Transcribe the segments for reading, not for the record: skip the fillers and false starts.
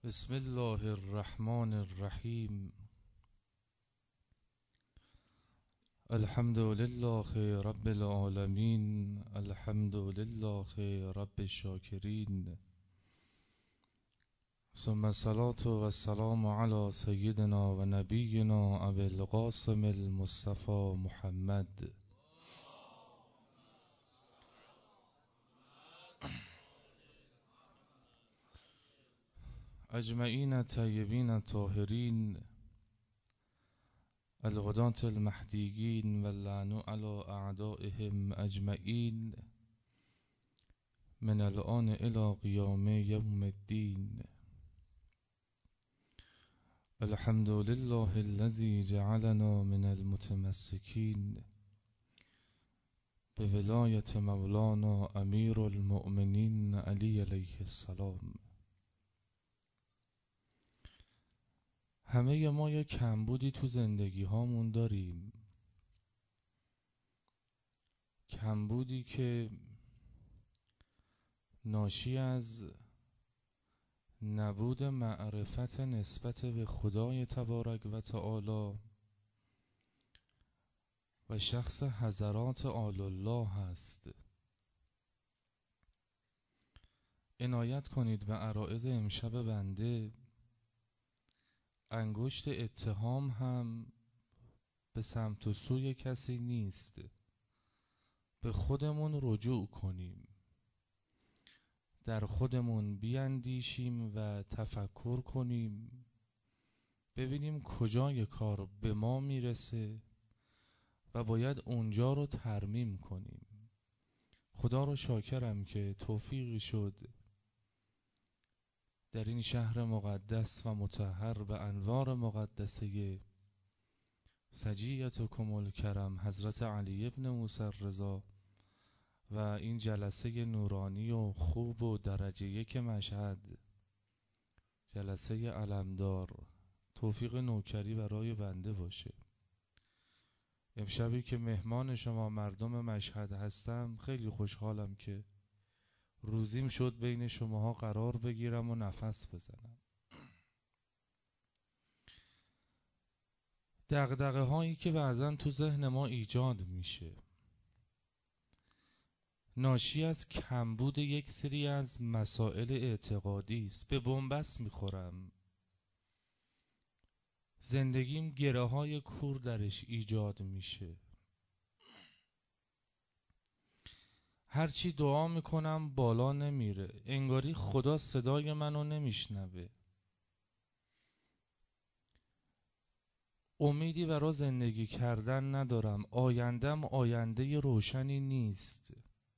بسم الله الرحمن الرحیم. الحمد لله رب العالمین، الحمد لله رب الشاکرین، ثم الصلاة والسلام علی سیدنا و نبینا ابی القاسم المصطفى محمد. اجمعین طیبین طاهرین، الهداة المهدیین واللعن علی اعدائهم اجمعین، من الآن الی قیام یوم الدین. الحمد لله الذی جعلنا من المتمسکین بولایت مولانا امیر المؤمنین علی علیه السلام. همه ما یک کمبودی تو زندگی هامون داریم، کمبودی که ناشی از نبود معرفت نسبت به خدای تبارک و تعالی و شخص حضرات آل الله هست. عنایت کنید و عرایض امشب بنده انگشت اتهام هم به سمت و سوی کسی نیست. به خودمون رجوع کنیم، در خودمون بیندیشیم و تفکر کنیم، ببینیم کجای کار به ما میرسه و باید اونجا رو ترمیم کنیم. خدا رو شاکرم که توفیقی شد در این شهر مقدس و مطهر به انوار مقدسه سجیتکم الکرم حضرت علی ابن موسی الرضا و این جلسه نورانی و خوب و درجه یک مشهد، جلسه علمدار، توفیق نوکری برای بنده باشه. امشبی که مهمان شما مردم مشهد هستم، خیلی خوشحالم که روزیم شد بین شماها قرار بگیرم و نفس بزنم. دغدغه هایی که بعضن تو ذهن ما ایجاد میشه ناشی از کمبود یک سری از مسائل اعتقادی است. به بنبست میخورم، زندگیم گره های کور درش ایجاد میشه، هرچی دعا میکنم بالا نمیره، انگاری خدا صدای منو نمیشنوه، امیدی برای زندگی کردن ندارم، آیندم آینده روشنی نیست،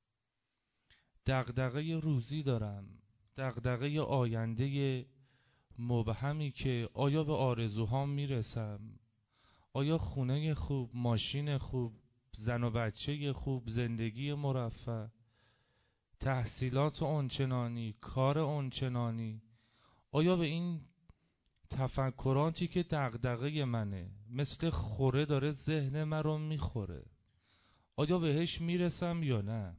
دغدغه روزی دارم، دغدغه آینده مبهمی که آیا به آرزوهام میرسم، آیا خونه خوب، ماشین خوب، زن و بچه خوب، زندگی مرفه، تحصیلات اونچنانی، کار اونچنانی، آیا به این تفکراتی که دغدغه منه مثل خوره داره ذهن من رو میخوره، آیا بهش میرسم یا نه؟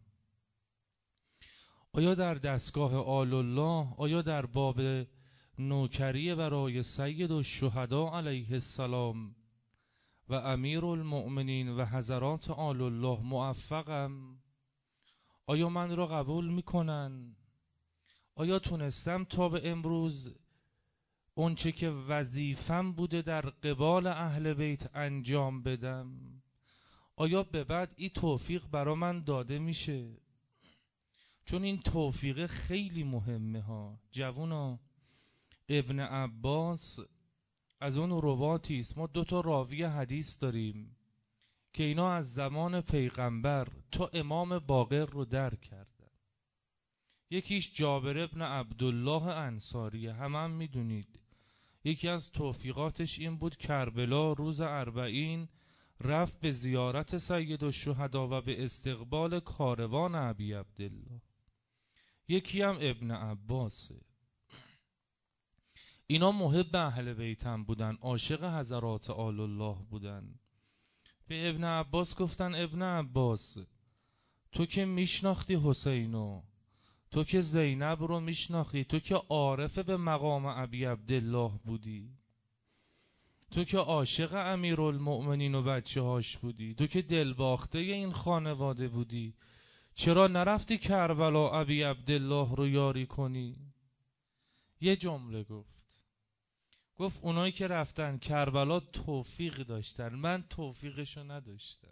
آیا در دستگاه آل الله، آیا در باب نوکری برای سید الشهدا علیه السلام و امیر المؤمنین و حضرات آل الله موفقم؟ آیا من را قبول میکنن؟ آیا تونستم تا به امروز اونچه که وظیفم بوده در قبال اهل بیت انجام بدم؟ آیا به بعد این توفیق برا من داده میشه؟ چون این توفیق خیلی مهمه ها جوونا. ابن عباس از اون رواتی است، ما 2 راوی حدیث داریم که اینا از زمان پیغمبر تا امام باقر رو درک کردن. یکیش جابر ابن عبدالله انصاری، هم میدونید یکی از توفیقاتش این بود کربلا روز 40 رفت به زیارت سید الشهدا و به استقبال کاروان ابی عبدالله. یکی هم ابن عباسه. اینا محب اهل بیتم بودن، عاشق حضرات آل الله بودن. به ابن عباس گفتن ابن عباس تو که میشناختی حسینو، تو که زینب رو میشناختی، تو که عارف به مقام ابی عبدالله بودی، تو که عاشق امیرالمؤمنین و بچه هاش بودی، تو که دلباخته این خانواده بودی، چرا نرفتی کربلا ابی عبدالله رو یاری کنی؟ یه جمله گفت اونایی که رفتن کربلا توفیق داشتن، من توفیقشو نداشتم.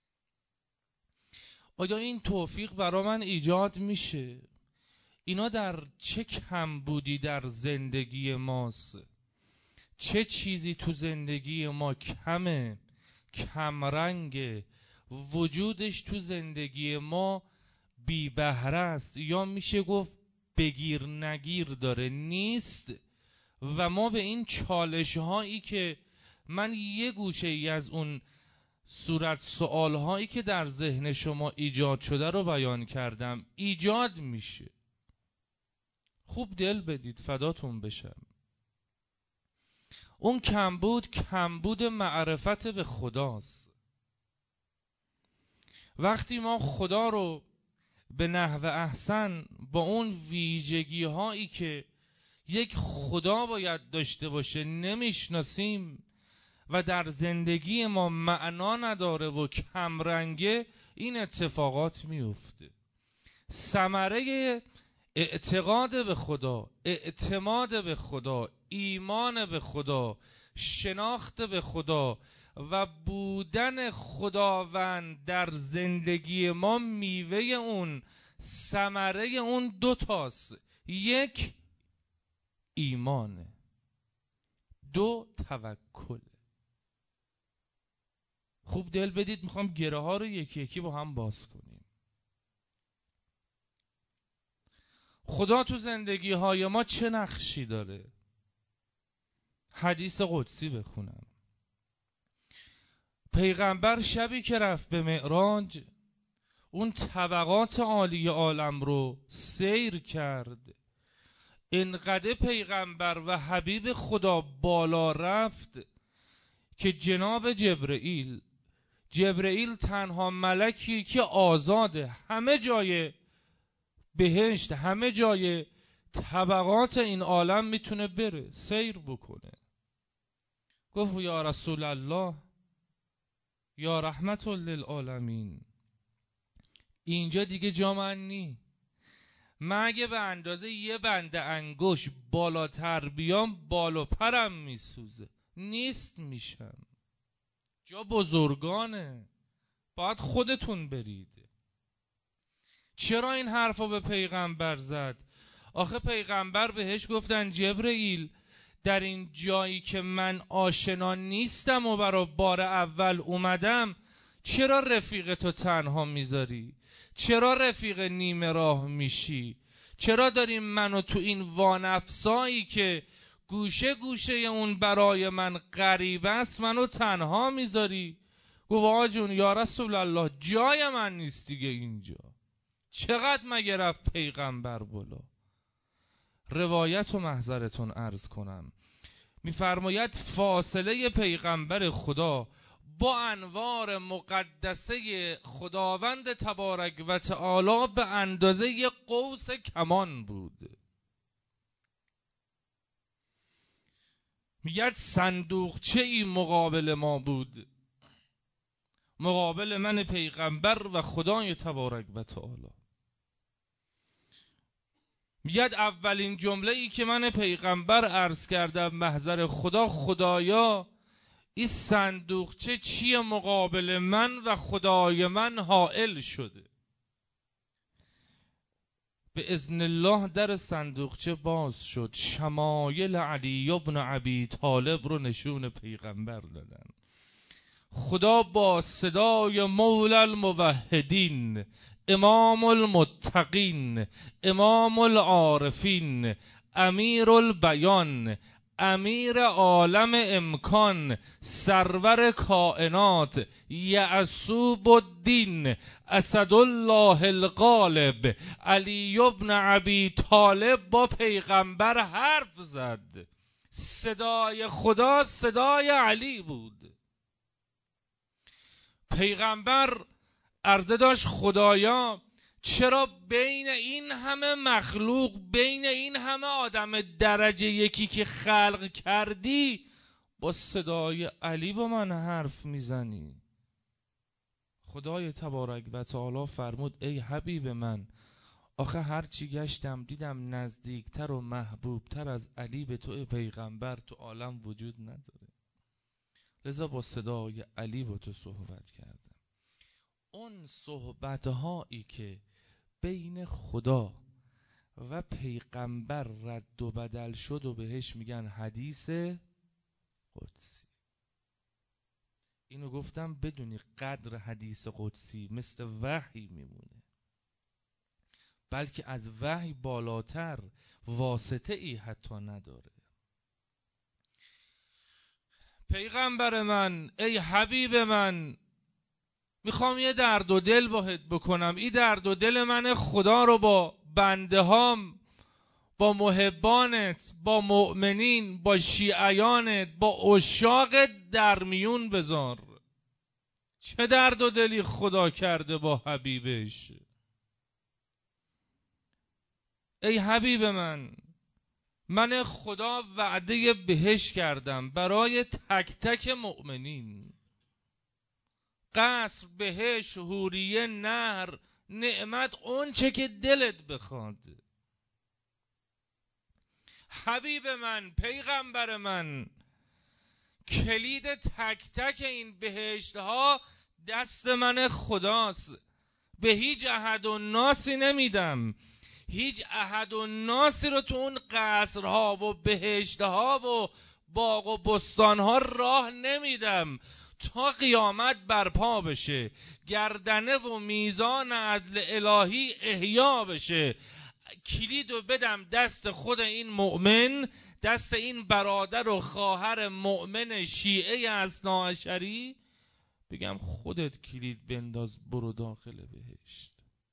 آیا این توفیق برا من ایجاد میشه؟ اینا در چه کم بودی در زندگی ماست؟ چه چیزی تو زندگی ما کمه، کمرنگه، وجودش تو زندگی ما بی بهره است، یا میشه گفت بگیر نگیر داره، نیست. و ما به این چالش هایی که من یه گوشه ای از اون صورت سوال هایی که در ذهن شما ایجاد شده رو بیان کردم، ایجاد میشه. خوب دل بدید، فداتون بشم. اون کمبود معرفت به خداست. وقتی ما خدا رو به نحو احسن با اون ویژگی هایی که یک خدا باید داشته باشه نمیشناسیم و در زندگی ما معنا نداره و کمرنگه، این اتفاقات میفته. ثمره اعتقاد به خدا، اعتماد به خدا، ایمان به خدا، شناخت به خدا و بودن خداوند در زندگی ما، میوه اون، ثمره اون دوتاست: یک، ایمانه، دو، توکل. خوب دل بدید، میخوام گره ها رو یکی یکی با هم باز کنیم. خدا تو زندگی های ما چه نقشی داره؟ حدیث قدسی بخونم. پیغمبر شبی که رفت به معراج، اون طبقات عالی عالم رو سیر کرد. انقدر پیغمبر و حبیب خدا بالا رفت که جناب جبرئیل تنها ملکی که آزاده، همه جای بهشت، همه جای طبقات این عالم میتونه بره، سیر بکنه. گفت یا رسول الله، یا رحمت للعالمین، اینجا دیگه جا من نی. من اگه به اندازه یه بنده انگشت بالاتر بیام، بال و پرم میسوزه، نیست میشم. جا بزرگانه، باید خودتون برید. چرا این حرفو به پیغمبر زد؟ آخه پیغمبر بهش گفتن جبرئیل، در این جایی که من آشنا نیستم و برای بار اول اومدم، چرا رفیقتو تنها میذاری؟ چرا رفیق نیمه راه میشی؟ چرا داریم منو تو این وانفسایی که گوشه گوشه اون برای غغریب است، منو تنها میذاری؟ گفت آقا جون، یا رسول الله، جای من نیست دیگه اینجا. چقدر مگه رفت پیغمبر بالا؟ روایت و محضرتون عرض کنم، میفرماید فاصله پیغمبر خدا با انوار مقدسه خداوند تبارک و تعالی به اندازه یک قوس کمان بود. میگه صندوقچه ای مقابل ما بود، مقابل من پیغمبر و خدای تبارک و تعالی. میگه اولین جمله ای که من پیغمبر عرض کردم محضر خدا، خدایا این صندوقچه چیه مقابل من و خدای من حائل شده؟ به اذن الله در صندوقچه باز شد، شمایل علی بن ابی طالب رو نشون پیغمبر دادن. خدا با صدای مولا الموحدین، امام المتقین، امام العارفین، امیر البیان، امیر عالم امکان، سرور کائنات، یعصوب الدین، اسدالله الغالب، علی بن ابی طالب با پیغمبر حرف زد. صدای خدا صدای علی بود. پیغمبر عرضه داشت خدایا چرا بین این همه مخلوق، بین این همه آدم درجه یکی که خلق کردی، با صدای علی با من حرف میزنی؟ خدای تبارک و تعالی فرمود ای حبیب من، آخه هرچی گشتم دیدم نزدیکتر و محبوبتر از علی به تو پیغمبر تو عالم وجود نداره، لذا با صدای علی با تو صحبت کردم. اون صحبتهایی که بین خدا و پیغمبر رد و بدل شد و بهش میگن حدیث قدسی. اینو گفتم بدونی قدر حدیث قدسی مثل وحی میمونه، بلکه از وحی بالاتر واسطه ای حتی نداره. پیغمبر من، ای حبیب من، میخوام یه درد و دل باهت بکنم. این درد و دل من خدا رو با بنده هام، با محبانت، با مؤمنین، با شیعیانت، با عشاقت در میون بذار. چه درد و دلی خدا کرده با حبیبش. ای حبیب من خدا وعده بهشت کردم برای تک تک مؤمنین. قصر، بهشت، حوریه، نهر، نعمت، اون چه که دلت بخواد. حبیب من، پیغمبر من، کلید تک تک این بهشت ها دست من خداست. به هیچ احد و ناسی نمیدم. هیچ احد و ناسی رو تو اون قصرها و بهشتها و باغ و بستانها راه نمیدم تا قیامت برپا بشه، گردنه و میزان عدل الهی احیا بشه. کلیدو بدم دست خود این مؤمن، دست این برادر و خواهر مؤمن شیعه اثناعشری، بگم خودت کلید بنداز برو داخل بهشت.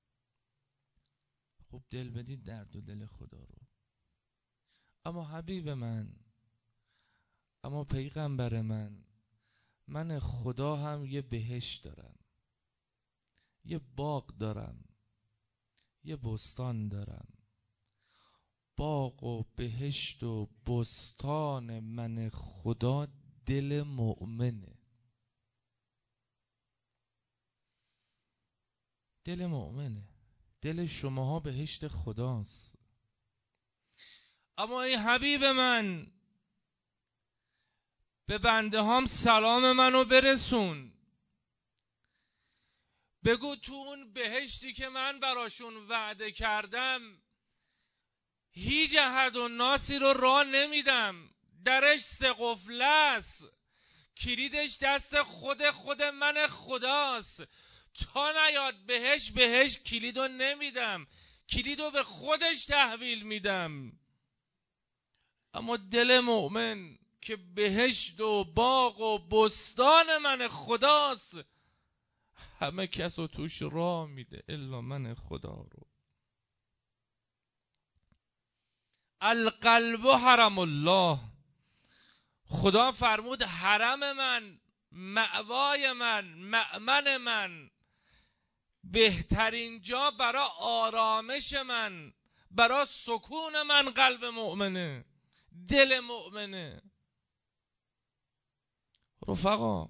خب دل بدید درد و دل خدا رو. اما حبیب من، اما پیغمبر من خدا هم یه بهشت دارم، یه باغ دارم، یه بستان دارم. باغ و بهشت و بستان من خدا دل مؤمنه. دل مؤمنه. دل شماها بهشت خداست. اما ای حبیب من، به بنده هام سلام منو برسون. بگو تو اون بهشتی که من براشون وعده کردم هیچ احد و ناسی رو راه نمیدم. درش 3 قفل است، کلیدش دست خود من خداست. تا نیاد بهش کلیدو نمیدم، کلیدو به خودش تحویل میدم. اما دل مؤمن که بهشت و باغ و بستان من خداست، همه کس رو توش راه میده الا من خدا رو. القلب حرم الله. خدا فرمود حرم من، مأوای من، مأمن من، بهترین جا برای آرامش من، برای سکون من قلب مؤمنه، دل مؤمنه. رفقا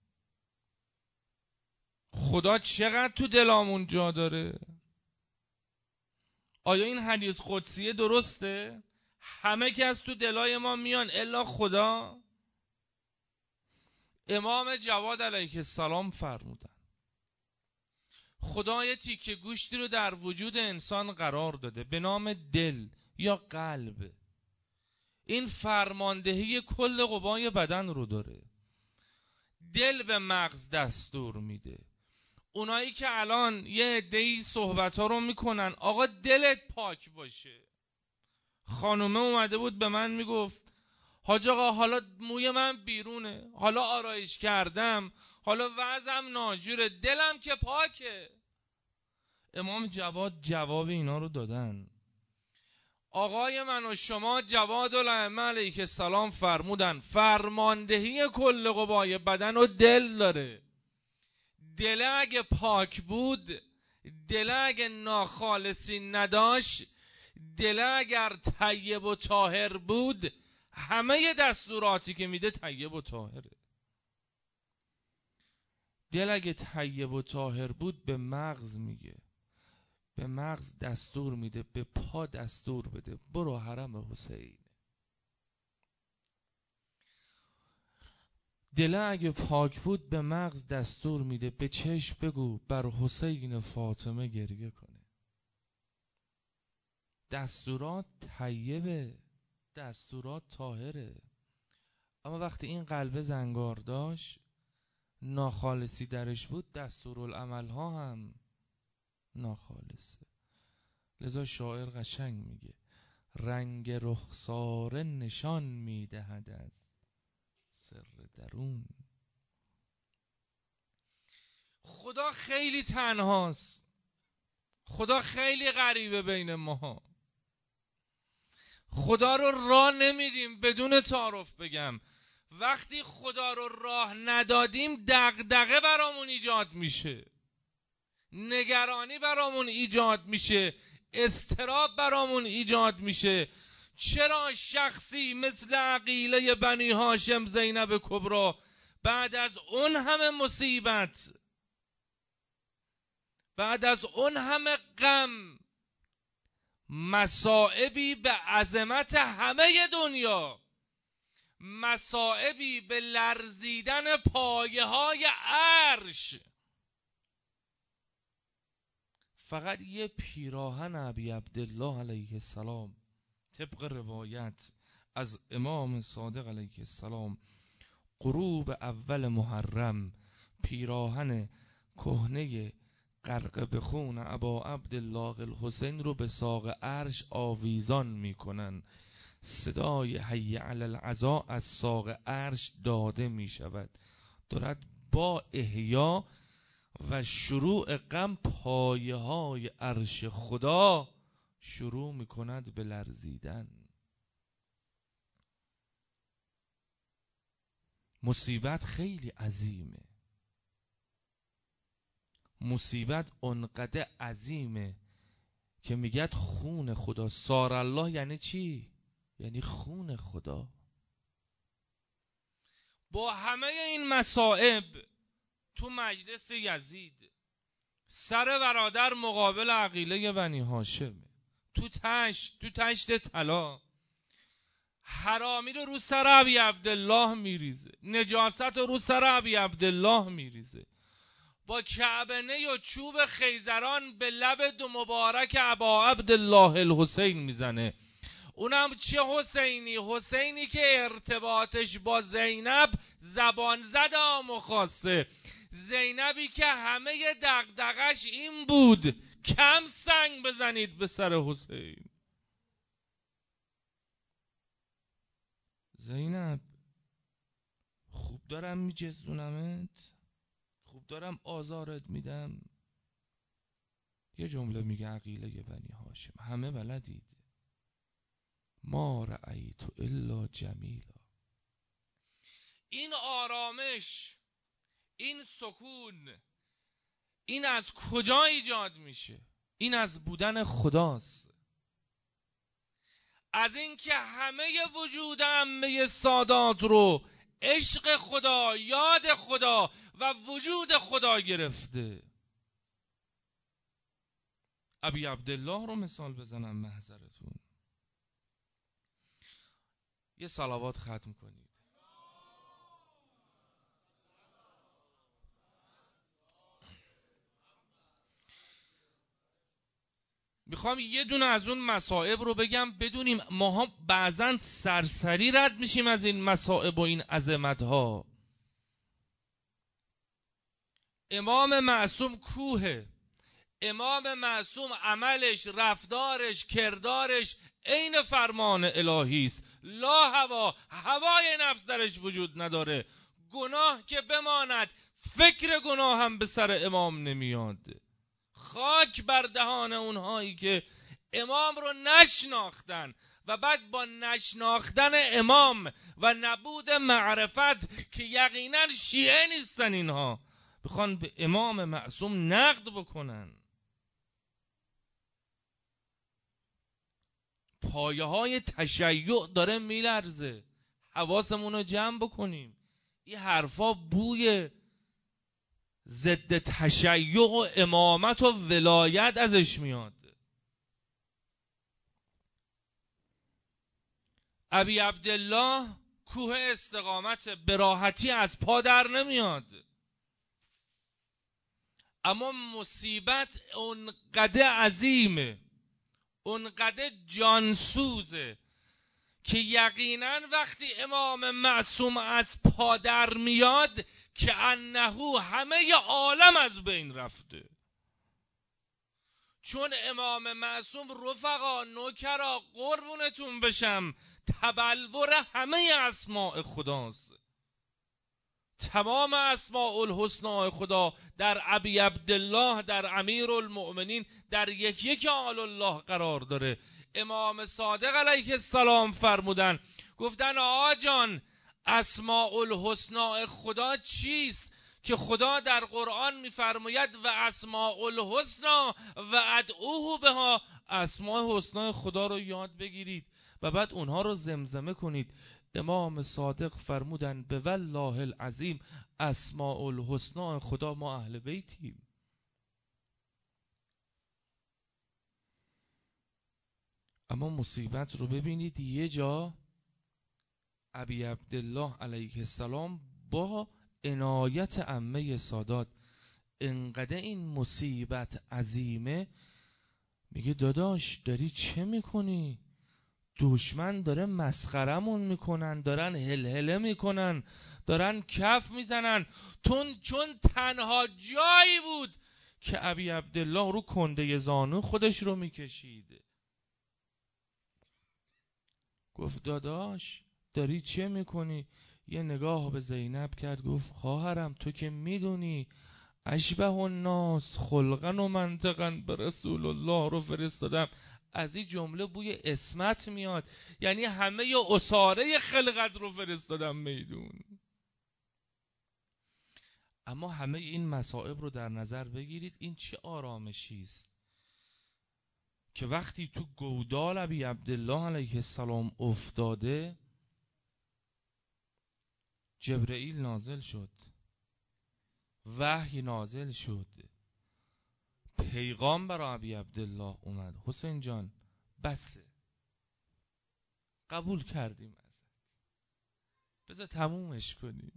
خدا چقدر تو دلامون جا داره؟ آیا این حدیث قدسیه درسته؟ همه که از تو دلای ما میان الا خدا؟ امام جواد علیه السلام فرمودن خدا یه تیکه گوشتی رو در وجود انسان قرار داده به نام دل یا قلب. این فرماندهی کل قوای بدن رو داره. دل به مغز دستور میده. اونایی که الان یه عده‌ای صحبت‌ها رو میکنن آقا دلت پاک باشه. خانومه اومده بود به من میگفت حاج آقا حالا موی من بیرونه، حالا آرایش کردم، حالا وضعم ناجوره، دلم که پاکه. امام جواد جواب اینا رو دادن. آقای من و شما جواد الائمه علیه السلام فرمودن فرماندهی کل قوای بدن و دل داره. دل اگه پاک بود دل اگه ناخالصی نداشت، دل اگر طیب و طاهر بود، همه دستوراتی که میده طیب و طاهره. دل اگه طیب و طاهر بود به مغز میگه، به مغز دستور میده، به پا دستور بده برو حرم حسین. دل اگه پاک بود به مغز دستور میده، به چشم بگو بر حسین فاطمه گریه کنه. دستورات طیبه، دستورات طاهره. اما وقتی این قلب زنگار داشت، ناخالصی درش بود، دستورالعمل ها هم ناخالصه. لذا شاعر قشنگ میگه رنگ رخساره نشان میدهد از سر درون. خدا خیلی تنهاست، خدا خیلی غریبه بین ما. خدا رو راه نمیدیم. بدون تعارف بگم، وقتی خدا رو راه ندادیم دغدغه برامون ایجاد میشه، نگرانی برامون ایجاد میشه، اضطراب برامون ایجاد میشه. چرا شخصی مثل عقیله بنی هاشم زینب کبرا بعد از اون همه مصیبت، بعد از اون همه غم، مصائبی به عظمت همه دنیا، مصائبی به لرزیدن پایه های عرش، فقط یه پیراهن ابی عبدالله علیه السلام طبق روایت از امام صادق علیه السلام، غروب اول محرم پیراهن کهنه غرق به خون ابا عبدالله الحسین رو به ساق عرش آویزان میکنن. صدای حی علی العزا از ساق عرش داده می شود، دارد با احیا و شروع غم پایه های عرش خدا شروع می کند به لرزیدن. مصیبت خیلی عظیمه، مصیبت اونقدر عظیمه که میگد خون خدا. سار الله یعنی چی؟ یعنی خون خدا. با همه این مصائب تو مجلس یزید سر برادر مقابل عقیله بنی هاشم، تو تشت طلا، حرامی رو سر ابی عبدالله میریزه، نجاست رو سر ابی عبدالله میریزه، با کعبنه و چوب خیزران به لب دو مبارک ابا عبدالله الحسین میزنه. اونم چه حسینی؟ حسینی که ارتباطش با زینب زبان زد و خاصه، زینبی که همه دغدغش این بود کم سنگ بزنید به سر حسین. زینب خوب دارم میجزونمت، خوب دارم آزارت میدم. یه جمله میگه عقیله بنی هاشم، همه بلدید، ما رأیت الا جمیلا. این آرامش، این سکون، این از کجا ایجاد میشه؟ این از بودن خداست، از این که همه وجود عمه سادات رو عشق خدا، یاد خدا و وجود خدا گرفته. ابی عبدالله رو مثال بزنم محضرتون، یه صلوات ختم کنید. میخوام یه دونه از اون مصائب رو بگم بدونیم ماها بعضن سرسری رد میشیم از این مصائب و این عظمت ها. امام معصوم کوه، امام معصوم عملش، رفتارش، کردارش عین فرمان الهی است. لا هوا، هوای نفس درش وجود نداره. گناه که بماند، فکر گناه هم به سر امام نمیاد. خاک بر دهان اونهایی که امام رو نشناختن و بعد با نشناختن امام و نبود معرفت که یقینا شیعه نیستن، اینها بخوان به امام معصوم نقد بکنن. پایه های تشیع داره میلرزه. حواسمون رو جمع بکنیم. این حرفا بوی ضد تشیع و امامت و ولایت ازش میاد. ابی عبدالله کوه استقامت به راحتی از پا در نمیاد، اما مصیبت اونقدر عظیمه، اونقدر جانسوزه که یقینا وقتی امام معصوم از پا در میاد که انه همه عالم از بین رفته. چون امام معصوم رفقا نوکرا قربونتون بشم تبلور همه اسماء خداست. تمام اسماء الحسنا خدا در ابی عبدالله، در امیرالمؤمنین، در یک یک آل الله قرار داره. امام صادق علیه السلام فرمودن، گفتن آقا جان اسماء الحسنا خدا چیست؟ که خدا در قرآن میفرماید و اسماء الحسنا و ادعوه بها، اسماء حسنا خدا رو یاد بگیرید و بعد اونها رو زمزمه کنید. امام صادق فرمودن به والله العظیم اسماء الحسنا خدا ما اهل بیتیم. اما مصیبت رو ببینید، یه جا ابی عبدالله علیه السلام با عنایت عمه سادات انقدر این مصیبت عظیمه، میگه داداش داری چه میکنی؟ دشمن داره مسخرمون میکنن، دارن هلهله میکنن، دارن کف میزنن. چون تنها جایی بود که ابی عبدالله رو کنده زانو خودش رو میکشید. گفت داداش داری چه میکنی؟ یه نگاه به زینب کرد، گفت خواهرم تو که میدونی اشبه الناس خلقا و منطقا به رسول الله رو فرستادم. از این جمله بوی اسمت میاد، یعنی همه اساره خلقت رو فرستادم میدون. اما همه این مصائب رو در نظر بگیرید، این چه آرامشی است که وقتی تو گودال ابی عبدالله علیه السلام افتاده جبرئیل نازل شد، وحی نازل شد، پیغام برای ابی عبدالله اومد. حسین جان بسه، قبول کردیم ازت، بذار تمومش کنیم.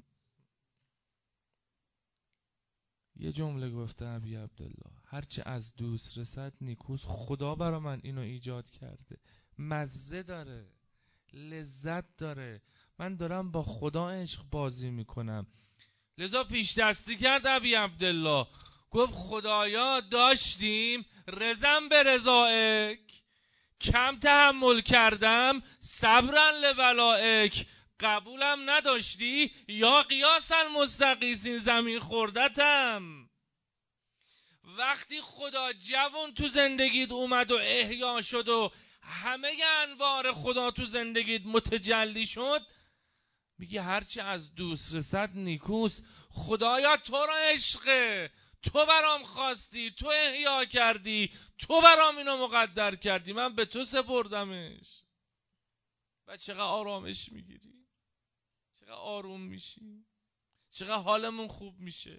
یه جمله گفته ابی عبدالله، هرچه از دوست رسد نیکوست. خدا برای من اینو ایجاد کرده، مزه داره، لذت داره، من دارم با خدا عشق بازی میکنم. لذا پیش دستی کرد ابی عبدالله، گفت خدایا داشتیم رزم به رضایک، کم تحمل کردم صبرا لبلایک، قبولم نداشتی یا قیاسا مستقیسین زمین خوردتم. وقتی خدا جوان تو زندگیت اومد و احیا شد و همه انوار خدا تو زندگیت متجلی شد، میگه هرچی از دوست رسد نیکوست. خدایا تو را عشقه، تو برام خواستی، تو احیا کردی، تو برام اینو مقدر کردی، من به تو سپردمش. و چقدر آرامش میگیری، چقدر آروم میشی، چقدر حالمون خوب میشه.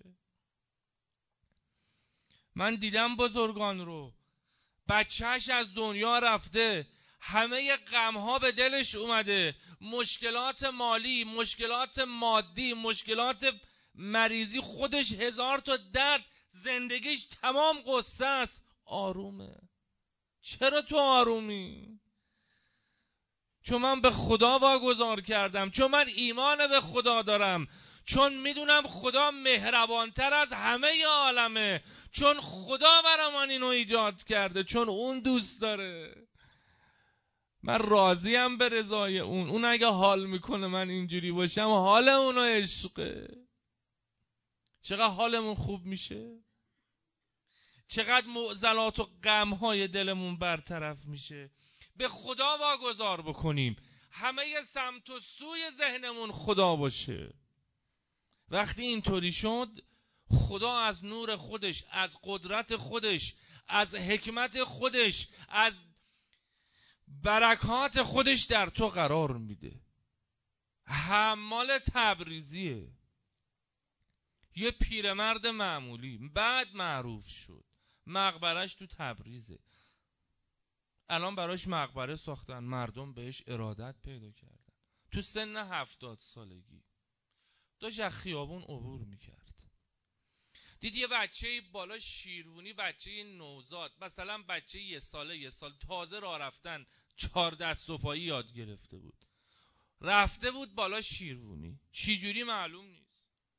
من دیدم بزرگان رو بچهش از دنیا رفته، همه غمها به دلش اومده، مشکلات مالی، مشکلات مادی، مشکلات مریضی، خودش 1000 تا درد، زندگیش تمام قصه است، آرومه. چرا تو آرومی؟ چون من به خدا واگذار کردم، چون من ایمان به خدا دارم، چون میدونم خدا مهربانتر از همه عالمه، چون خدا برای من اینو ایجاد کرده، چون اون دوست داره. من راضیم به رضای اون اگه حال میکنه من اینجوری باشم، حال اونو عشقه. چقدر حالمون خوب میشه، چقدر معضلات و غمهای دلمون برطرف میشه. به خدا واگذار بکنیم، همه سمت و سوی ذهنمون خدا باشه. وقتی اینطوری شد، خدا از نور خودش، از قدرت خودش، از حکمت خودش، از برکات خودش در تو قرار میده. حمال تبریزیه، یه پیرمرد معمولی، بعد معروف شد، مقبرش تو تبریزه. الان براش مقبره ساختن، مردم بهش ارادت پیدا کردن. تو سن 70 سالگی داشت از خیابون عبور میکرد، دید یه بچه بالا شیروانی، بچه نوزاد، مثلا بچه یه سال تازه راه رفتن، 4 دست و پایی یاد گرفته بود، رفته بود بالا شیروانی. چی جوری معلوم نیست،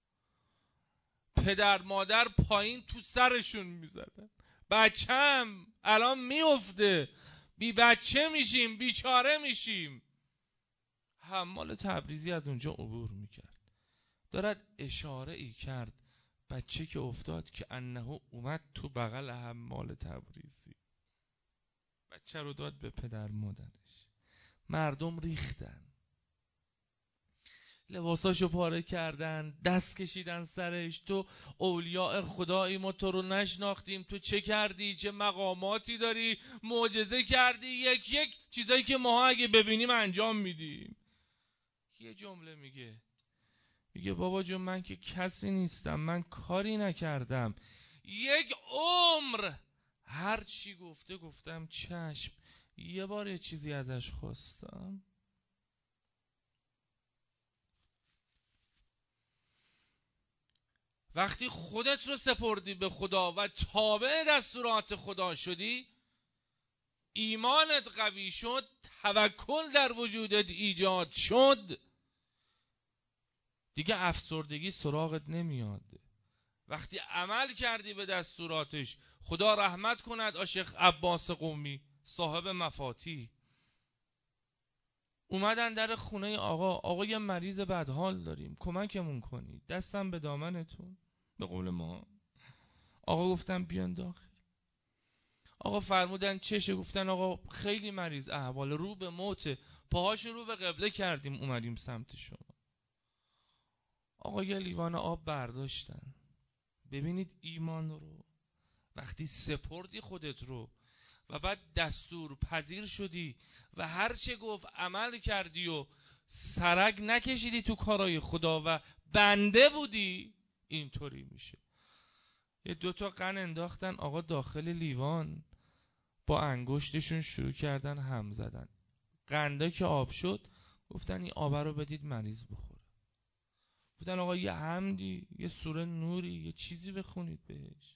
پدر مادر پایین تو سرشون میزدن، بچه‌م الان میفته، بی بچه میشیم، بیچاره میشیم. حمال تبریزی از اونجا عبور میکرد، دارد اشاره ای کرد بچه که افتاد که انه اومد تو بغل حمال تبریزی، بچه رو داد به پدر مادرش. مردم ریختن، لباساشو پاره کردن، دست کشیدن سرش، تو اولیاء خدایی، ما تو رو نشناختیم، تو چه کردی، چه مقاماتی داری، معجزه کردی، یک چیزایی که ما اگه ببینیم انجام میدیم. یه جمله میگه بابا جون من که کسی نیستم، من کاری نکردم، 1 عمر هر چی گفتم چشم، یه بار یه چیزی ازش خواستم. وقتی خودت رو سپردی به خدا و تابع دستورات خدا شدی، ایمانت قوی شد، توکل در وجودت ایجاد شد، دیگه افسردگی سراغت نمیاد. وقتی عمل کردی به دستوراتش، خدا رحمت کند شیخ عباس قمی صاحب مفاتیح، اومدن در خونه آقا یه مریض بدحال داریم، کمکمون کنید، دستم به دامنتون به قول ما. آقا گفتن بیان داخل. آقا فرمودن چشه؟ گفتن آقا خیلی مریض احوال، رو به موته، پاهاشو رو به قبله کردیم اومدیم سمت شما. آقا یه لیوان آب برداشتن. ببینید ایمان رو وقتی سپردی خودت رو و بعد دستور پذیر شدی و هر چه گفت عمل کردی و سرک نکشیدی تو کارای خدا و بنده بودی، اینطوری میشه. یه 2 تا قن انداختن آقا داخل لیوان، با انگشتشون شروع کردن هم زدن. قنده که آب شد گفتن این آب رو بدید مریض بخوره. گفتن آقا یه حمدی، یه سوره نوری، یه چیزی بخونید بهش.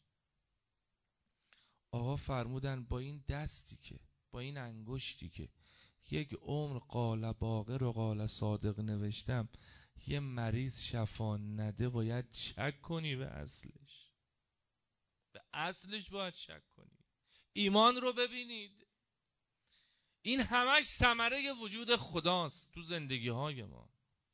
آقا فرمودن با این دستی که، با این انگشتی که 1 عمر قال باقر و قال صادق نوشتم، یه مریض شفا نده، باید شک کنی به اصلش، به اصلش باید شک کنی. ایمان رو ببینید، این همش ثمره وجود خداست تو زندگی های ما.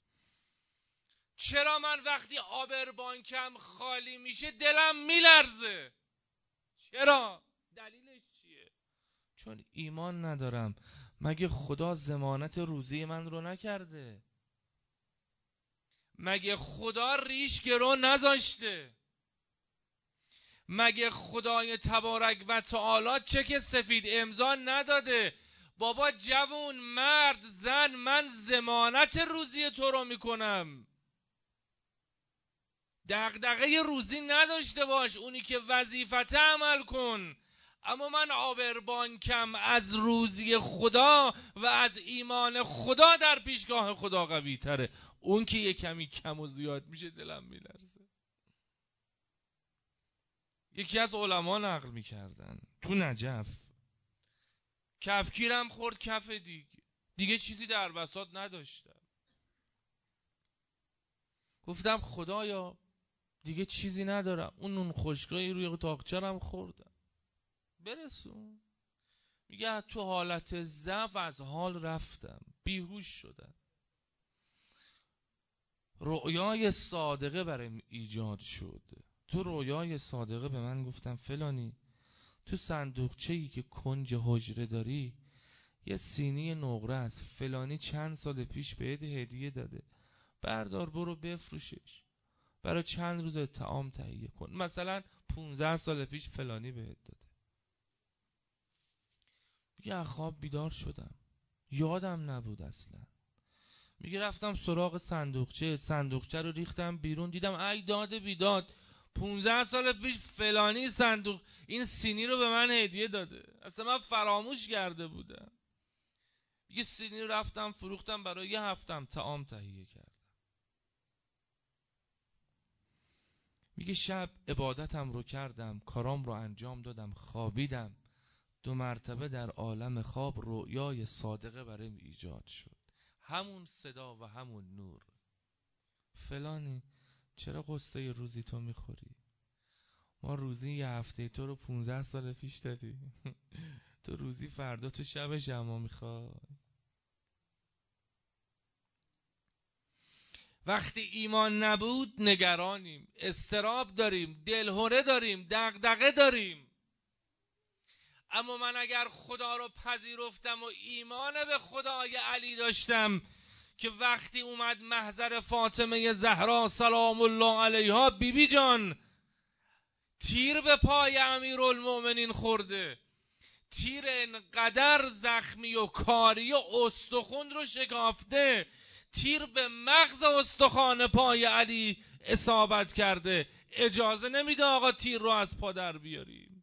چرا من وقتی آبربانکم خالی میشه دلم میلرزه؟ چرا؟ دلیلش چیه؟ چون ایمان ندارم. مگه خدا ضمانت روزی من رو نکرده؟ مگه خدا ریش گرو نذاشته؟ مگه خدای تبارک و تعالی چک سفید امضا نداده؟ بابا جوون، مرد، زن، من ضمانت روزی تو رو میکنم. دغدغه روزی نداشته باش، اونی که وظیفته عمل کن. اما من آبربانکم از روزی خدا و از ایمان خدا در پیشگاه خدا قوی تره. اون که یه کمی کم و زیاد میشه دلم میلرزه. یکی از علما نقل میکردن تو نجف، کفگیرم خورد کف دیگه چیزی در بساط نداشتم. گفتم خدایا دیگه چیزی ندارم، اون نون خشکایی روی تاقچه‌ام خوردم، برسون. میگه تو حالت ضعف از حال رفتم، بیهوش شدم. رؤیای صادقه برایم ایجاد شد. تو رؤیای صادقه به من گفتم فلانی، تو صندوقچه‌ای که کنج حجره داری یه سینی نقره است، فلانی چند سال پیش بهت هدیه داده، بردار برو بفروشش، برای چند روز طعام تهیه کن، مثلا 15 سال پیش فلانی بهت داده. میگه از خواب بیدار شدم، یادم نبود اصلا. میگه رفتم سراغ صندوقچه رو ریختم بیرون، دیدم ای داد بیداد، 15 سال پیش فلانی صندوق این سینی رو به من هدیه داده، اصلا من فراموش کرده بودم. میگه سینی رو رفتم فروختم، برای یه هفتم طعام تهیه کردم. میگه شب عبادتم رو کردم، کارام رو انجام دادم، خوابیدم. 2 مرتبه در عالم خواب رؤیای صادقه برام ایجاد شد، همون صدا و همون نور. فلانی چرا قصه روزی تو میخوری؟ ما روزی یه هفته تو رو 15 سال پیش دادیم. تو روزی فردا تو شب جمع میخوای. وقتی ایمان نبود نگرانیم، اضطراب داریم، دلهره داریم، دغدغه داریم. اما من اگر خدا رو پذیرفتم و ایمان به خدای علی داشتم که وقتی اومد محضر فاطمه زهرا سلام الله علیها، بیبی جان تیر به پای امیرالمؤمنین خورده، تیر انقدر زخمی و کاری و استخون رو شکافته، تیر به مغز استخوان پای علی اصابت کرده، اجازه نمیده آقا تیر رو از پا در بیاریم.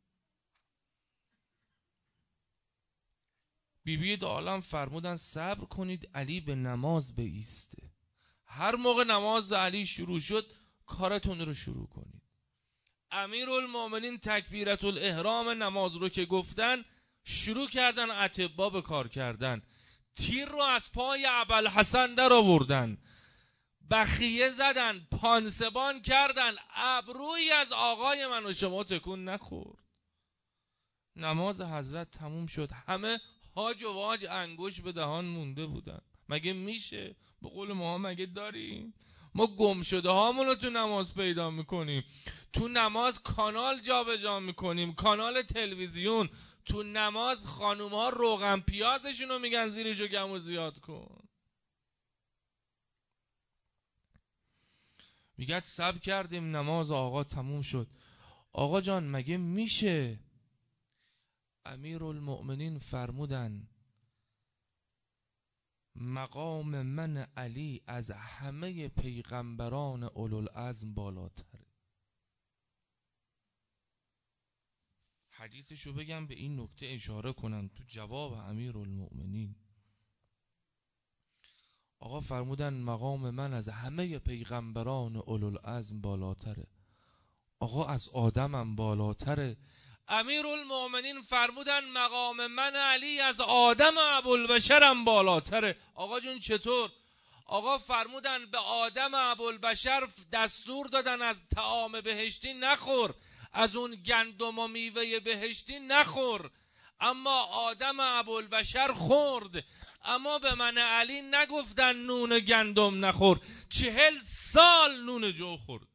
بیبی دو عالم فرمودن صبر کنید علی به نماز بایسته. هر موقع نماز علی شروع شد کارتون رو شروع کنید. امیرالمؤمنین تکبیرت الاحرام نماز رو که گفتن، شروع کردن اتباع به کار کردن، تیر رو از پای ابوالحسن در آوردن، بخیه زدن، پانسبان کردن، ابرویی از آقای من و شما تکون نخورد. نماز حضرت تموم شد، همه هاج و واج انگوش به دهان مونده بودن. مگه میشه؟ به قول ما مگه داریم؟ ما گم شده هامون رو تو نماز پیدا میکنیم، تو نماز کانال جا به جا میکنیم، کانال تلویزیون. تو نماز خانوم ها روغن پیازشون رو میگن زیرشو گمو زیاد کن. میگه صبر کردیم نماز آقا تموم شد. آقا جان مگه میشه؟ امیرالمؤمنین فرمودن مقام من علی از همه پیغمبران اولوالعزم بالاتره. حدیثشو بگم به این نکته اشاره کنم تو جواب امیرالمؤمنین. آقا فرمودن مقام من از همه پیغمبران اولوالعزم بالاتره. آقا از آدمم بالاتره. امیرالمؤمنین فرمودن مقام من علی از آدم ابوالبشرم بالاتره. آقا جون چطور؟ آقا فرمودن به آدم ابوالبشر دستور دادن از طعام بهشتی نخور، از اون گندم و میوه بهشتی نخور، اما آدم ابوالبشر خورد. اما به من علی نگفتن نون گندم نخور، 40 سال نون جو خورد.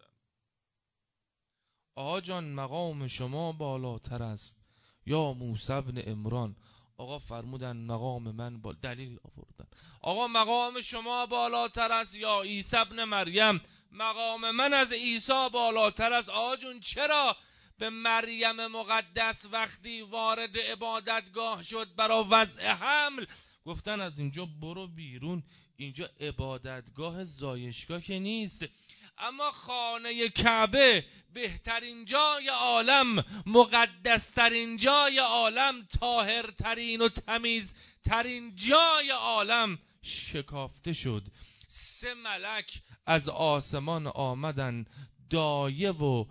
آقا جان مقام شما بالاتر است یا موسی بن عمران. آقا فرمودن مقام من دلیل آوردن. آقا مقام شما بالاتر است یا عیسی ابن مریم. مقام من از عیسی بالاتر است. آقا جون چرا به مریم مقدس وقتی وارد عبادتگاه شد برای وضع حمل گفتن از اینجا برو بیرون، اینجا عبادتگاه زایشگاه که نیست؟ اما خانه کعبه بهترین جای عالم، مقدسترین جای عالم، طاهرترین و تمیزترین جای عالم شکافته شد. 3 ملک از آسمان آمدن، دایه و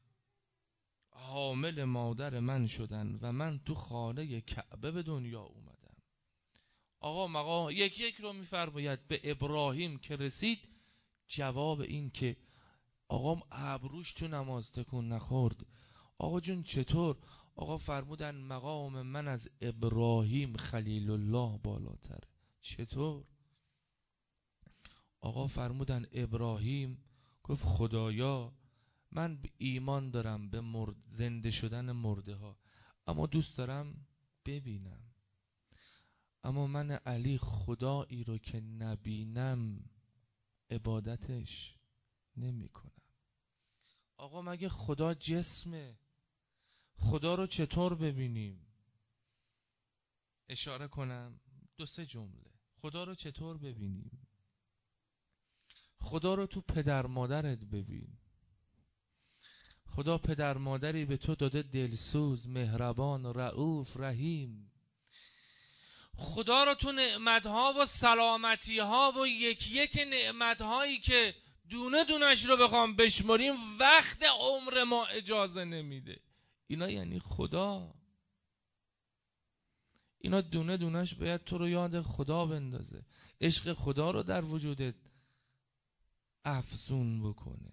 حامل مادر من شدن و من تو خانه کعبه به دنیا اومدم. آقا یک رو میفرماید به ابراهیم که رسید جواب این که آقا ابروش تو نماز تکون نخورد. آقا جون چطور؟ آقا فرمودن مقام من از ابراهیم خلیل الله بالاتر. چطور؟ آقا فرمودن ابراهیم گفت خدایا من ایمان دارم به زنده شدن مرده ها، اما دوست دارم ببینم. اما من علی خدایی رو که نبینم عبادتش نمی کنم. آقا مگه خدا جسمه؟ خدا رو چطور ببینیم؟ اشاره کنم 2-3 جمله. خدا رو چطور ببینیم؟ خدا رو تو پدر مادرت ببین. خدا پدر مادری به تو داده دلسوز، مهربان، رؤوف، رحیم. خدا رو تو نعمتها و سلامتیها و یک نعمتهایی که دونه دونش رو بخوام بشماریم وقت عمر ما اجازه نمیده. اینا یعنی خدا. اینا دونه دونش باید تو رو یاد خدا بندازه، عشق خدا رو در وجودت افزون بکنه.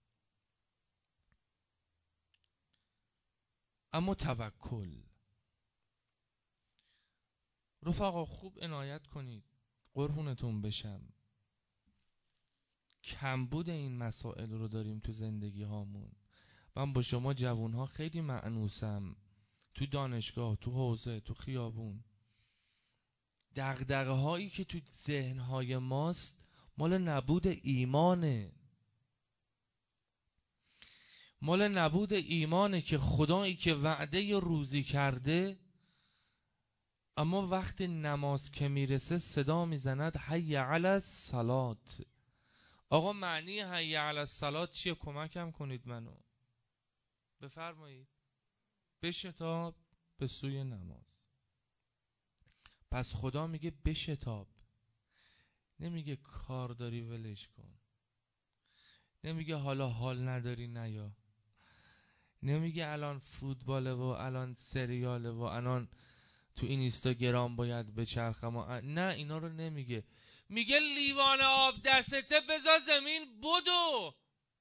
اما توکل، رفقا خوب عنایت کنید، قربونتون بشم. کمبود این مسائل رو داریم تو زندگی هامون. من با شما جوانها خیلی مأنوسم، تو دانشگاه، تو حوزه، تو خیابون. دغدغه هایی که تو ذهن های ماست مال نبود ایمانه. مال نبود ایمانه که خدایی که وعده روزی کرده، اما وقت نماز که میرسه صدا میزند حی علی الصلات. آقا معنی حی علی الصلات چیه؟ کمکم کنید منو، بفرمایید. بشتاب به سوی نماز. پس خدا میگه بشتاب، نمیگه کار داری ولش کن، نمیگه حالا حال نداری نیا، نمیگه الان فوتباله و الان سریاله و الان تو این اینستاگرام باید بچرخم نه، اینا رو نمیگه. میگه لیوان آب دستته بذار زمین بدو.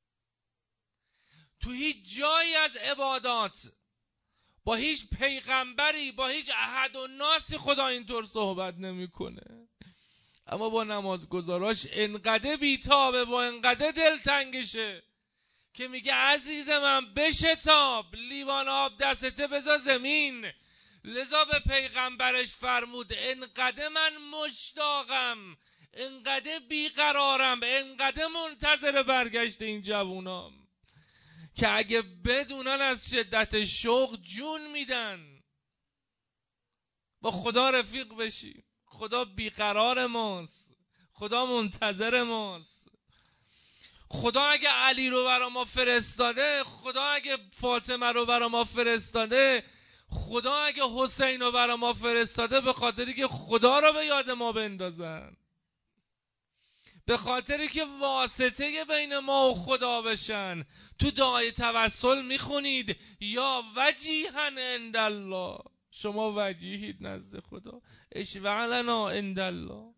تو هیچ جایی از عبادات با هیچ پیغمبری، با هیچ احد و ناسی خدا اینطور صحبت نمیکنه. اما با نمازگزاراش انقدر بیتابه و انقدر دلتنگشه که میگه عزیز من بشتاب، لیوان آب دستته بذار زمین. لذا به پیغمبرش فرمود انقدر من مشتاقم، انقدر بیقرارم، انقدر منتظر برگشت این جوونام که اگه بدونن از شدت شوق جون میدن. با خدا رفیق بشی. خدا بیقرار ماست، خدا منتظر ماست. خدا اگه علی رو برا ما فرستاده، خدا اگه فاطمه رو برا ما فرستاده، خدا اگه حسین رو برا ما فرستاده، به خاطری که خدا رو به یاد ما بندازن، به خاطری که واسطه بین ما و خدا بشن. تو دعای توسل میخونید یا وجیها عند الله، شما وجیهید نزد خدا، اشفع لنا عند الله.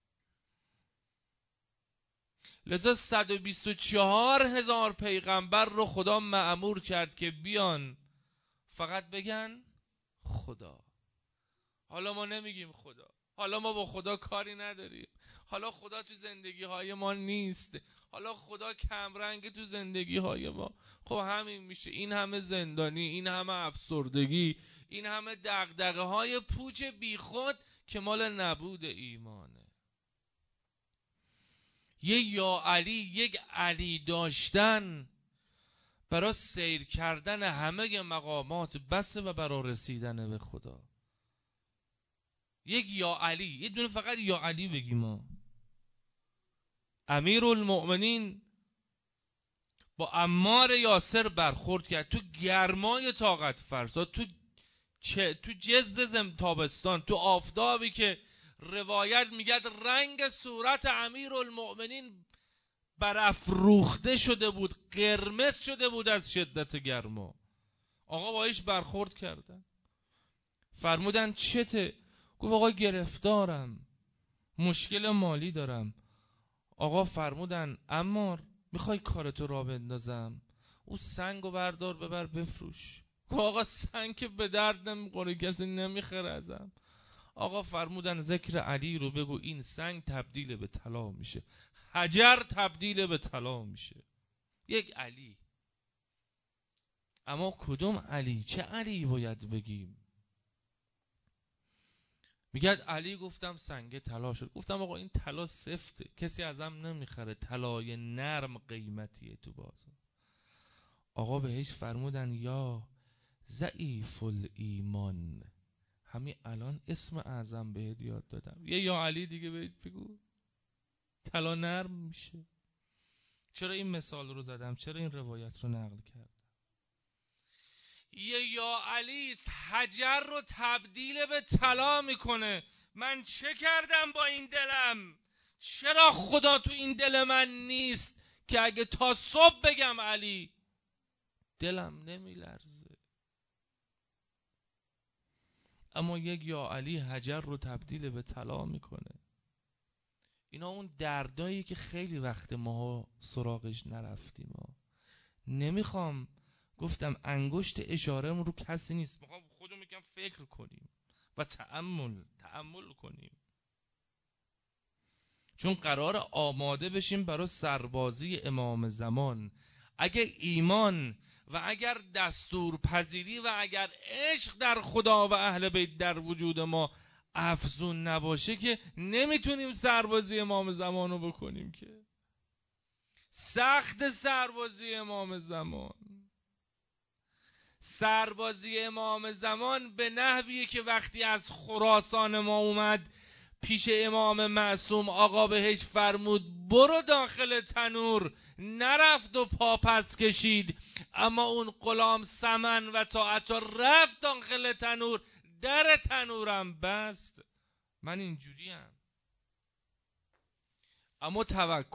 لذا 124,000 پیغمبر رو خدا مأمور کرد که بیان فقط بگن خدا. حالا ما نمیگیم خدا، حالا ما با خدا کاری نداریم، حالا خدا تو زندگی های ما نیست، حالا خدا کمرنگ تو زندگی های ما. خب همین میشه، این همه زندانی، این همه افسردگی، این همه دغدغه های پوچ بیخود که مال نبود ایمانه. یا علی، یک علی داشتن برای سیر کردن همه مقامات بسه و برای رسیدن به خدا. یک یا علی، یه دونه فقط یا علی بگیم. ما امیرالمؤمنین با عمار یاسر برخورد کرد تو گرمای طاقت فرسا، تو جزد تابستان، تو آفتابی که روایت میگه رنگ صورت امیرالمؤمنین برافروخته شده بود، قرمز شده بود از شدت گرما. آقا باهاش برخورد کردن، فرمودن چته؟ گفت آقا گرفتارم، مشکل مالی دارم. آقا فرمودن عمار میخوای کارتو را بندازم؟ او سنگو بردار ببر بفروش. گفت آقا سنگ که به درد نمیخوره، کسی نمیخره ازم. آقا فرمودن ذکر علی رو بگو، این سنگ تبدیل به طلا میشه، حجر تبدیل به طلا میشه. یک علی. اما کدوم علی؟ چه علی باید بگیم؟ میگه علی گفتم سنگ طلا شد. گفتم آقا این طلا سفته، کسی ازم نمیخره، طلای نرم قیمتیه تو بازار. آقا بهش فرمودن یا ضعیف الایمان همین الان اسم اعظم بهت یاد دادم، یه یا علی دیگه بهت بگو، طلا نرم میشه. چرا این مثال رو زدم؟ چرا این روایت رو نقل کردم؟ یه یا علی حجر رو تبدیل به طلا میکنه. من چه کردم با این دلم؟ چرا خدا تو این دل من نیست که اگه تا صبح بگم علی دلم نمیلرزه؟ اما یک یا علی حجر رو تبدیل به طلا میکنه. اینا اون دردایی که خیلی وقت ما سراغش نرفتیم. نمیخوام، گفتم انگشت اشاره‌مون رو کسی نیست، میخوام خودمون یکم فکر کنیم و تأمل کنیم، چون قرار آماده بشیم برای سربازی امام زمان. اگه ایمان و اگر دستور پذیری و اگر عشق در خدا و اهل بیت در وجود ما افزون نباشه که نمیتونیم سربازی امام زمان رو بکنیم. که سخت سربازی امام زمان، سربازی امام زمان به نحویه که وقتی از خراسان ما اومد پیش امام معصوم، آقا بهش فرمود برو داخل تنور، نرفت و پا پس کشید، اما اون غلام سمن و طاعت رفت داخل تنور، در تنورم بست. من اینجوریم. اما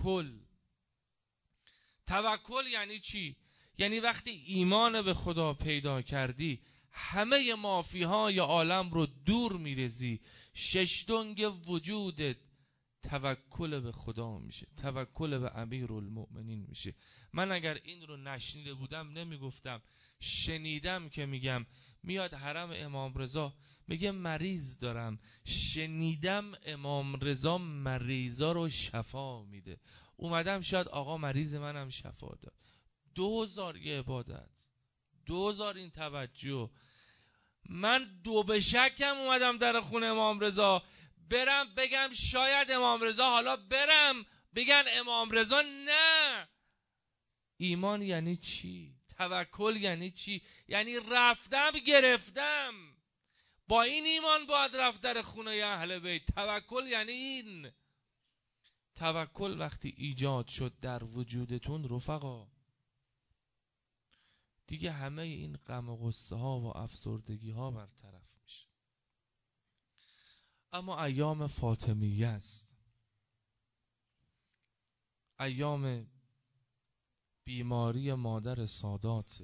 توکل یعنی چی؟ یعنی وقتی ایمان به خدا پیدا کردی همه مافیهای عالم رو دور میرزی، ششدنگ وجودت توکل به خدا میشه، توکل به امیرالمؤمنین میشه. من اگر این رو نشنیده بودم نمیگفتم، شنیدم که میگم میاد حرم امام رضا میگه مریض دارم، شنیدم امام رضا مریضا رو شفا میده، اومدم شاید آقا مریض منم شفا داد. 2000 یه عبادت، 2000 این توجه. من دو به شکم اومدم در خونه امام رضا، برم بگم شاید امام رضا، حالا برم بگن امام رضا نه. ایمان یعنی چی؟ توکل یعنی چی؟ یعنی رفتم گرفتم. با این ایمان باید رفت در خونه اهل بیت. توکل یعنی این. توکل وقتی ایجاد شد در وجودتون رفقا، دیگه همه این غم و غصه ها و افسردگی ها برطرف میشه. اما ایام فاطمیه است، ایام بیماری مادر سادات.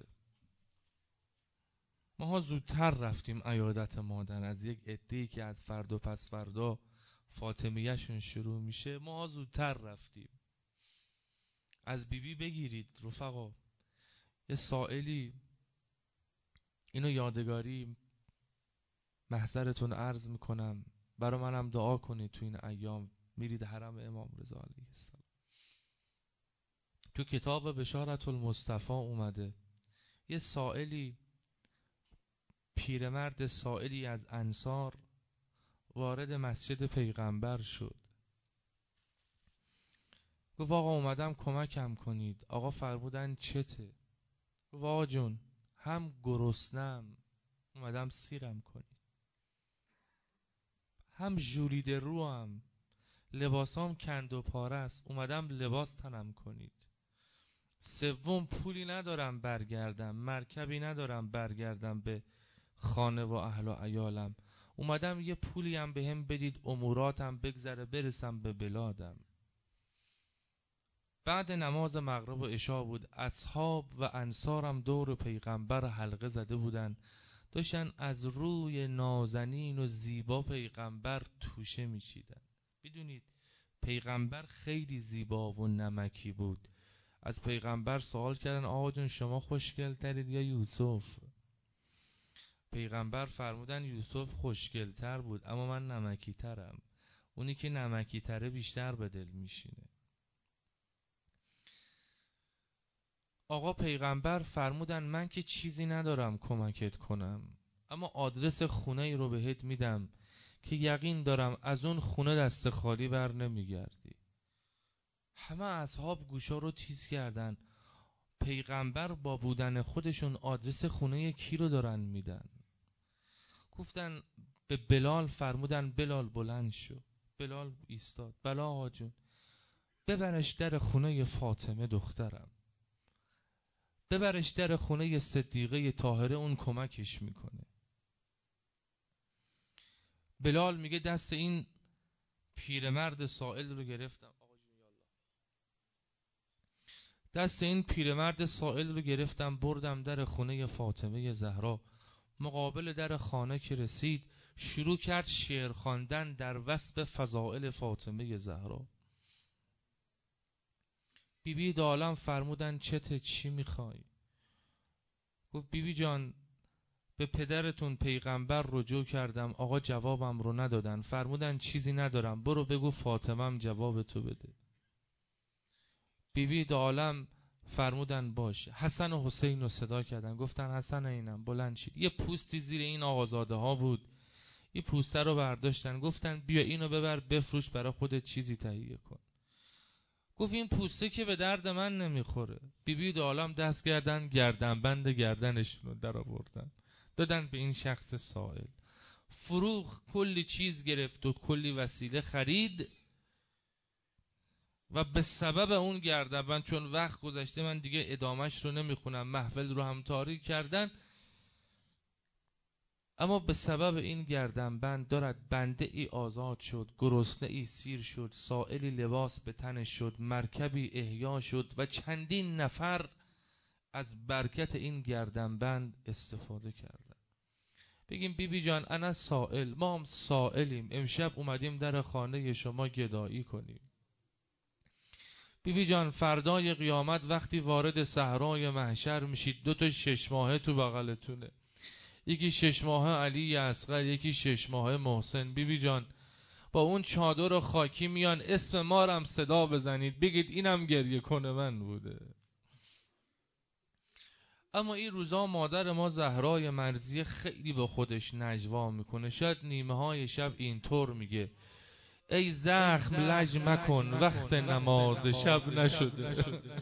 ماها زودتر رفتیم عیادت مادر از یک عده‌ای که از فردا پس فردا فاطمیه شون شروع میشه. ماها زودتر رفتیم. از بیبی بگیرید رفقا. یه سائلی، اینو یادگاری محضرتون عرض میکنم، برای منم دعا کنید تو این ایام میرید حرم امام رضا علیه السلام. تو کتاب بشارت المصطفی اومده یه سائلی، پیرمرد سائلی از انصار وارد مسجد پیغمبر شد. گفت آقا اومدم کمکم کنید. آقا فرمودن چته؟ گفت آقا جون هم گرسنم اومدم سیرم کنید، هم ژولیده روام، لباسام کند و پاره است اومدم لباس تنم کنید. سوم پولی ندارم برگردم، مرکبی ندارم برگردم به خانه و اهل و عیالم، اومدم یه پولی هم به هم بدید اموراتم بگذره برسم به بلادم. بعد نماز مغرب و عشا بود، اصحاب و انصارم دور پیغمبر حلقه زده بودن، داشتن از روی نازنین و زیبا پیغمبر توشه میچیدن. میدونید پیغمبر خیلی زیبا و نمکی بود. از پیغمبر سوال کردن آقا جون شما خوشگل ترید یا یوسف؟ پیغمبر فرمودن یوسف خوشگل تر بود اما من نمکی ترم. اونی که نمکی تره بیشتر به دل میشینه. آقا پیغمبر فرمودن من که چیزی ندارم کمکت کنم، اما آدرس خونه ای رو بهت میدم که یقین دارم از اون خونه دست خالی بر نمیگردی. همه اصحاب گوشا رو تیز کردن. پیغمبر با بودن خودشون آدرس خونه کی رو دارن میدن؟ گفتن به بلال فرمودن بلال بلند شو. بلال ایستاد. بلا آقا جون، ببرش در خونه فاطمه دخترم، ببرش در خونه صدیقه طاهره، اون کمکش میکنه. بلال میگه دست این پیرمرد سائل رو گرفتم، دست این پیرمرد سائل رو گرفتم بردم در خونه فاطمه زهرا. مقابل در خانه که رسید شروع کرد شعر خواندن در وصف فضائل فاطمه زهرا. بیبی دو عالم فرمودن چی میخوای؟ گفت بیبی جان به پدرتون پیغمبر رجوع کردم، آقا جوابم رو ندادن، فرمودن چیزی ندارم، برو بگو فاطمه‌م جواب تو بده. بیبی دو عالم فرمودن باش. حسن و حسین رو صدا کردن، گفتن حسن اینم بلند شید. یه پوستی زیر این آقازاده ها بود، یه پوسته رو برداشتن گفتن بیا اینو ببر بفروش برای خودت چیزی تهیه کن. گفت این پوسته که به درد من نمیخوره. بیبی دو عالم دست کردن گردنبند گردنشون رو در آوردن دادن به این شخص سائل. فروخ کلی چیز گرفت و کلی وسیله خرید و به سبب اون گردنبند، چون وقت گذشته من دیگه ادامش رو نمیخونم، محفل رو هم تاریک کردن، اما به سبب این گردنبند دارد بنده ای آزاد شد، گرسنه ای سیر شد، سائلی لباس به تنش شد، مرکبی احیا شد و چندین نفر از برکت این گردنبند استفاده کردن. بگیم بیبی جان انا سائل، ما هم سائلیم، امشب اومدیم در خانه شما گدایی کنیم. بیبی جان فردای قیامت وقتی وارد صحرای محشر میشید 2 6 ماهه تو بغلتونه، یکی 6 ماهه علی اصغر، یکی 6 ماهه محسن. بیبی جان با اون چادر خاکی میان اسم ما رم صدا بزنید بگید اینم گریه کنه من بوده. اما این روزا مادر ما زهرای مرضیه خیلی به خودش نجوا میکنه، شاید نیمه های شب اینطور میگه ای زخم لج مکن وقت نماز شب نشده.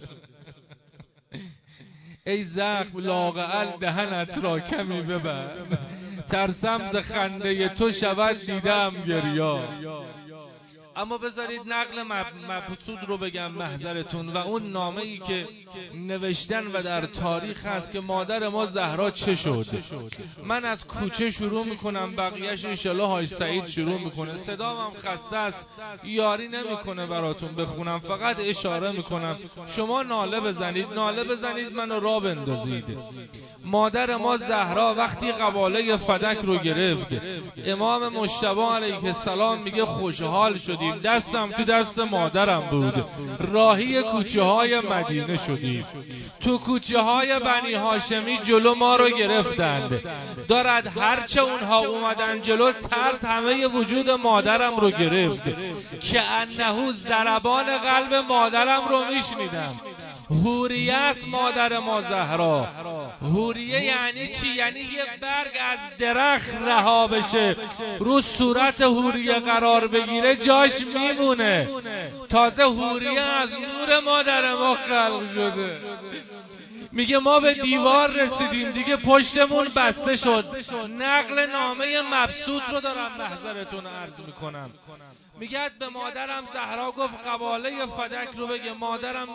ای زخم لاغل دهنت را کمی ببر، ترسم ز خنده تو شود دیدم گریا. اما بذارید نقل مبسوط رو بگم محضرتون و اون نامه ای که نوشتن و در تاریخ هست که مادر ما زهرا چه شد. من از کوچه شروع میکنم، بقیهش انشالله حاج سعید شروع میکنه. صدام هم خسته است، یاری نمیکنه براتون بخونم، فقط اشاره میکنم شما ناله بزنید منو راه بندازید. مادر ما زهرا وقتی قباله فدک رو گرفت، امام مجتبی علیه السلام میگه خوشحال شدیم، دستم تو دست مادرم بود، راهی کوچه های مدینه شدیم. تو کوچه های بنی هاشمی جلو ما رو گرفتند، دارد هرچه اونها اومدن جلو ترس همه وجود مادرم رو گرفت که انه ضربان قلب مادرم رو میشنیدم. حوریه است مادر ما زهرا. حوریه یعنی چی؟ یعنی یه برگ از درخت رها بشه رو صورت حوریه قرار بگیره جاش میمونه. تازه حوریه از نور مادر ما خلق شده. میگه ما به دیوار رسیدیم دیگه پشتمون بسته شد. نقل نامه مبسوط رو دارم محضرتون عرض میکنم. میگه به مادرم زهرا گفت قباله فدک رو بگه. مادرم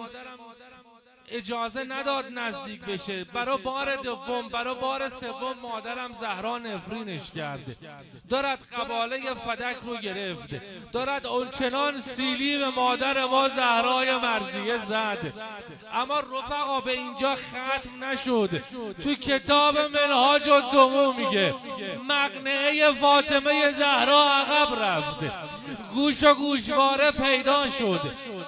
اجازه نداد نزدیک بشه. برای بار دوم، برای بار سوم مادرم زهرا نفرینش کرد. دارد قباله فدک رو گرفت، دارد اونچنان سیلی به مادر ما زهرای مرضیه زد. اما رفقا به اینجا ختم نشد. تو کتاب منهاج الدموع میگه مقنعه فاطمه زهرا عقب رفت، گوش و گوشواره پیدا شد.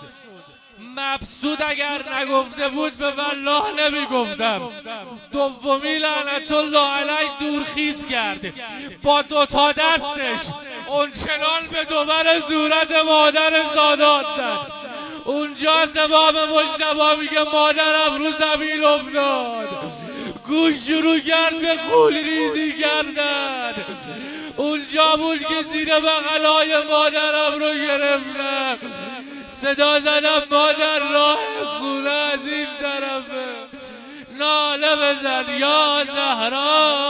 مبسوط اگر نگفته بود به والله نمیگفتم. دومی لعنت الله علیه دورخیز کرد، با 2 دستش اونچنان به دوبر صورت مادر زادات زد. اونجا امام مجتبی میگه مادرم رو زمین افتاد، گوش شروع کرد به خون ریزی کردن. اونجا بود که زیر بغلای مادرم رو گرفتم، صدا زدم مادر راه خونه از این طرفه، ناله بزن یا زهرا